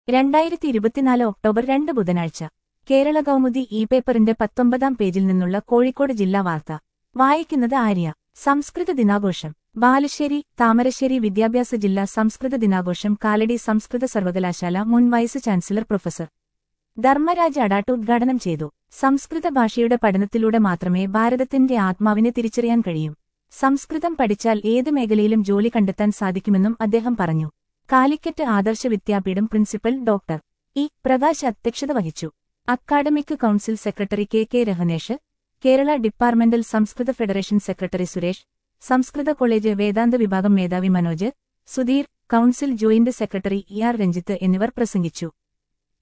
2024 October 2 ബുധനാഴ്ച Kerala Kaumudi E പേപ്പറിന്റെ 19-ാം പേജിൽ നിന്നുള്ള കോഴിക്കോട് ജില്ലാ വാർത്ത വായിക്കുന്നത് ആര്യ. സംസ്കൃത ദിനാഘോഷം ബാലുശ്ശേരി. താമരശ്ശേരി വിദ്യാഭ്യാസ ജില്ലാ സംസ്കൃത ദിനാഘോഷം കാലടി സംസ്കൃത സർവകലാശാല മുൻ vice chancellor professor Dharmaraj Adat ഉദ്ഘാടനം ചെയ്തു. സംസ്കൃത ഭാഷയുടെ പഠനത്തിലൂടെ മാത്രമേ ഭാരതത്തിന്റെ ആത്മാവിനെ തിരിച്ചറിയാൻ കഴിയൂ. സംസ്കൃതം പഠിച്ചാൽ ഏത് മേഖലയിലും ജോലി കണ്ടെത്താൻ സാധിക്കുമെന്നും അദ്ദേഹം പറഞ്ഞു. Calicut Adarsha Vidyapeetham principal doctor E Prakash അധ്യക്ഷത വഹിച്ചു. Academic council secretary K Rahanesh, Kerala departmental സംസ്കൃത ഫെഡറേഷൻ സെക്രട്ടറി സുരേഷ്, സംസ്കൃത കോളേജ് വേദാന്ത വിഭാഗം മേധാവി Manoj, Sudheer, council joint secretary E R Ranjith എന്നിവർ പ്രസംഗിച്ചു.